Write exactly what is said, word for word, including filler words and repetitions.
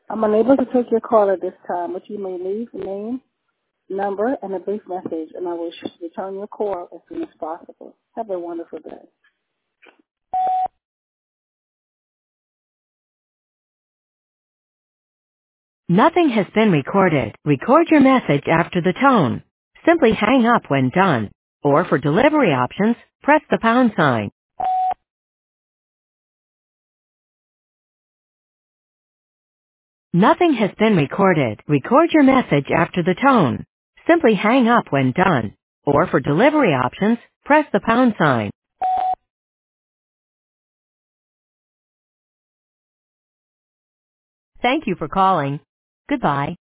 I'm unable to take your call at this time, but you may leave a name, number, and a brief message, and I will return your call as soon as possible. Have a wonderful day. Nothing has been recorded. Record your message after the tone. Simply hang up when done. Or for delivery options, press the pound sign. Nothing has been recorded. Record your message after the tone. Simply hang up when done. Or for delivery options, press the pound sign. Thank you for calling. Goodbye.